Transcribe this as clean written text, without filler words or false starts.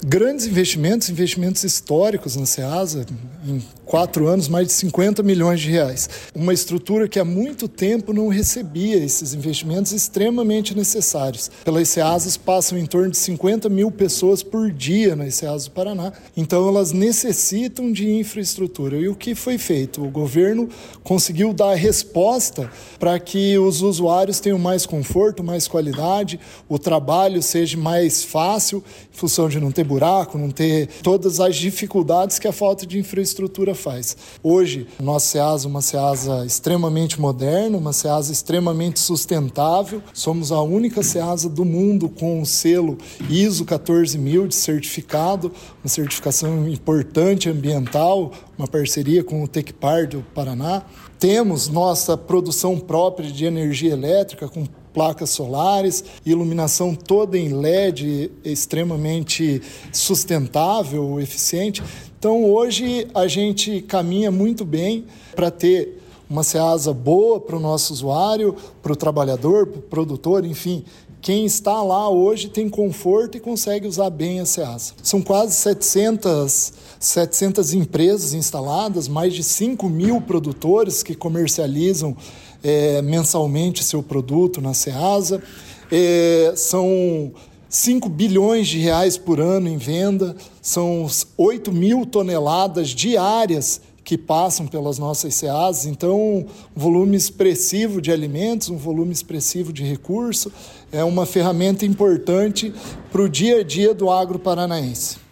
Grandes investimentos históricos na Ceasa, em 4 anos, mais de 50 milhões de reais. Uma estrutura que há muito tempo não recebia esses investimentos extremamente necessários. Pelas Ceasas passam em torno de 50 mil pessoas por dia nas Ceasas do Paraná, então elas necessitam de infraestrutura. E o que foi feito? O governo conseguiu dar resposta para que os usuários tenham mais conforto, mais qualidade, o trabalho seja mais fácil, em função de não ter buraco, não ter todas as dificuldades que a falta de infraestrutura faz. Hoje, a nossa Ceasa é uma Ceasa extremamente moderna, uma Ceasa extremamente sustentável. Somos a única Ceasa do mundo com o selo ISO 14000 de certificado, uma certificação importante ambiental, uma parceria com o Tecpar do Paraná. Temos nossa produção própria de energia elétrica com placas solares, iluminação toda em LED, extremamente sustentável, eficiente. Então, hoje, a gente caminha muito bem para ter uma Ceasa boa para o nosso usuário, para o trabalhador, para o produtor, enfim. Quem está lá hoje tem conforto e consegue usar bem a Ceasa. São quase 700 empresas instaladas, mais de 5 mil produtores que comercializam mensalmente seu produto na Ceasa. São 5 bilhões de reais por ano em venda, são 8 mil toneladas diárias que passam pelas nossas Ceasas, então um volume expressivo de alimentos, um volume expressivo de recurso, é uma ferramenta importante para o dia a dia do agro paranaense.